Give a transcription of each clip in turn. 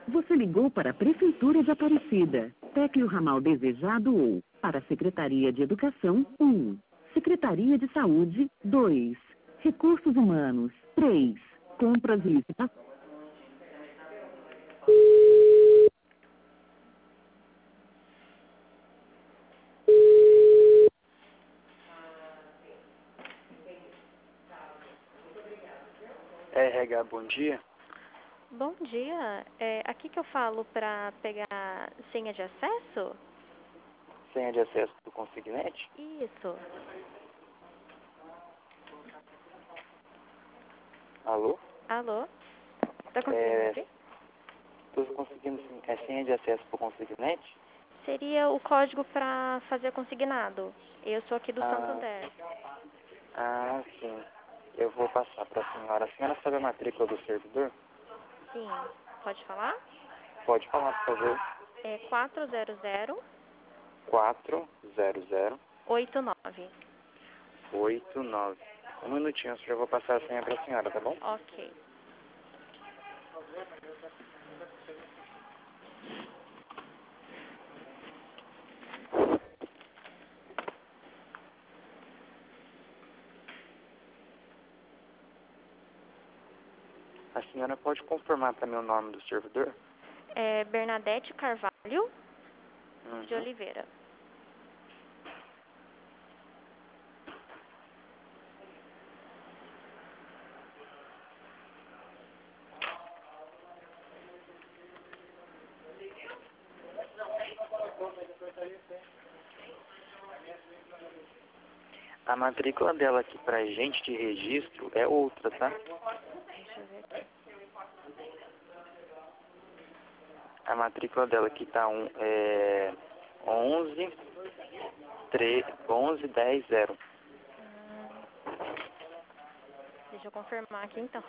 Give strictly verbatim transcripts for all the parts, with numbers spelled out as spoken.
Você ligou para a Prefeitura de Aparecida. Tecle o ramal desejado ou para a Secretaria de Educação, um. Secretaria de Saúde, dois. Recursos Humanos, três. Compras e licitações. R H, bom dia. Bom dia. É aqui que eu falo para pegar senha de acesso? Senha de acesso do Consignet? Isso. Alô? Alô? Tá conseguindo É, ouvir? Estou conseguindo sim. É senha de acesso para o Consignet? Seria o código para fazer consignado. Eu sou aqui do Ah, Santander. ah, sim. Eu vou passar para a senhora. A senhora sabe a matrícula do servidor? Sim. Pode falar? Pode falar, por favor. É quatro zero zero quatro zero zero oito nove. oito nove. Um minutinho, eu já vou passar a senha para a senhora, tá bom? Ok. A senhora pode confirmar para mim o nome do servidor? É Bernadette Carvalho Uhum. de Oliveira. A matrícula dela aqui pra gente de registro é outra, tá? Deixa eu ver aqui. A matrícula dela aqui tá um, é onze, três, onze, dez, zero. Hum, deixa eu confirmar aqui então.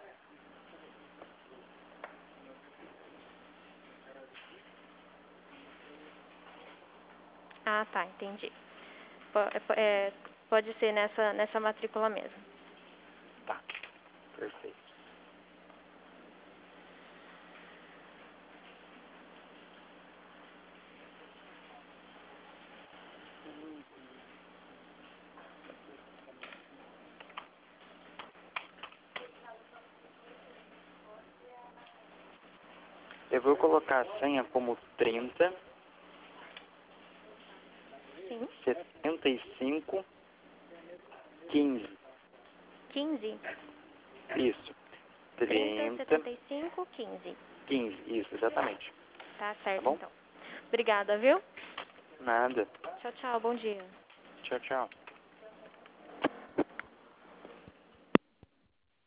Ah, tá, entendi. Po- é, pode ser nessa, nessa matrícula mesmo. Tá, perfeito. Eu vou colocar a senha como trinta, Sim. setenta e cinco, quinze. quinze? Isso. trinta, trinta, setenta e cinco, quinze. quinze. Isso, exatamente. Tá Tá certo, bom? então. Obrigada, viu? Nada. Tchau, tchau. Bom dia. Tchau, tchau.